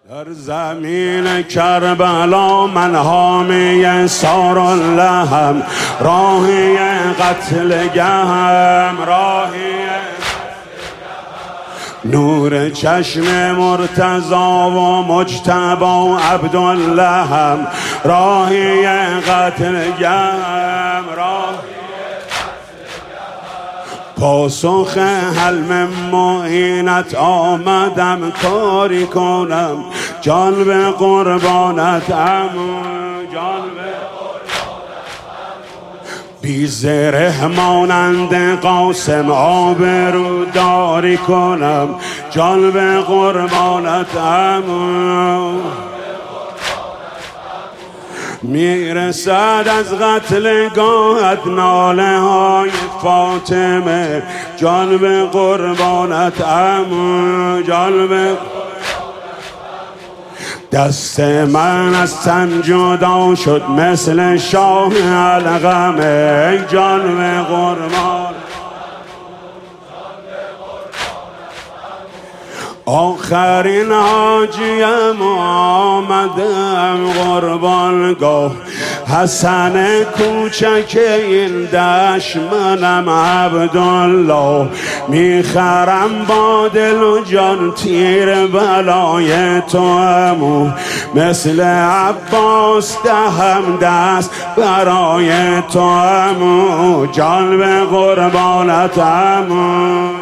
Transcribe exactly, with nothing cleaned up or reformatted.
در زمین کربلا من حامی سار اللهم، راهی قتل گهم، راهی نور چشم مرتضا و مجتبی عبداللهم، راهی قتل گهم، راهی پاسخ حلم معینت آمدم کاری کنم، جان به قربانت عمو، جان به بی زره مانند قاسم آبرو داری کنم، جان به قربانت عمو. میرسد از قتل گاهت ناله های فاطمه، جان به قربانت عمو، جان به دست من از تن جدا شد مثل شاه علقمه، جان به قربان آخرین حاجیم آمدم قربانگاه، حسن کوچک این دشت منم عبدالله، میخرم با دل و جان تیر بلای تو عمو، مثل عباس دهم دست برای تو عمو، جان به قربانت عمو.